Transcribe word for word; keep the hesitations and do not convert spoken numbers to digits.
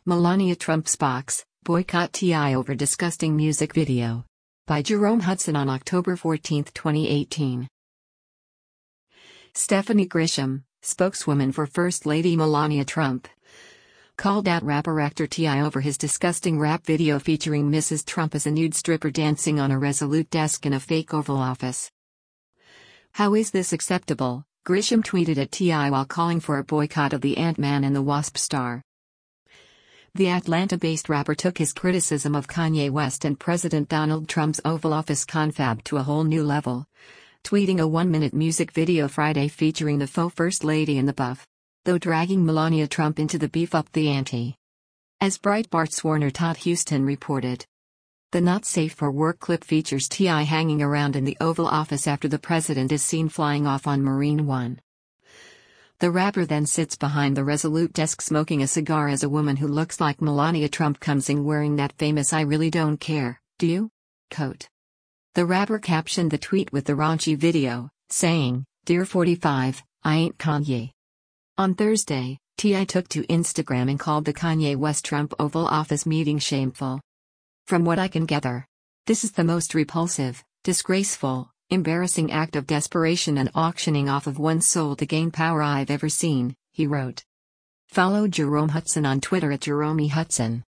Melania Trump's box, boycott T I over disgusting music video. By Jerome Hudson on October fourteenth, twenty eighteen. Stephanie Grisham, spokeswoman for First Lady Melania Trump, called out rapper actor T I over his disgusting rap video featuring Missus Trump as a nude stripper dancing on a Resolute desk in a fake Oval Office. "How is this acceptable?" Grisham tweeted at T I while calling for a boycott of the Ant-Man and the Wasp star. The Atlanta-based rapper took his criticism of Kanye West and President Donald Trump's Oval Office confab to a whole new level, tweeting a one-minute music video Friday featuring the faux First Lady and the buff, though dragging Melania Trump into the beef up the ante. As Breitbart's Warner Todd Houston reported, the Not Safe for Work clip features T I hanging around in the Oval Office after the president is seen flying off on Marine One. The rapper then sits behind the Resolute desk smoking a cigar as a woman who looks like Melania Trump comes in wearing that famous "I really don't care, do you?" coat. The rapper captioned the tweet with the raunchy video, saying, "Dear forty-five, I ain't Kanye." On Thursday, T I took to Instagram and called the Kanye West-Trump Oval Office meeting shameful. "From what I can gather, this is the most repulsive, disgraceful, embarrassing act of desperation and auctioning off of one's soul to gain power I've ever seen," he wrote. Follow Jerome Hudson on Twitter at Jerome Hudson.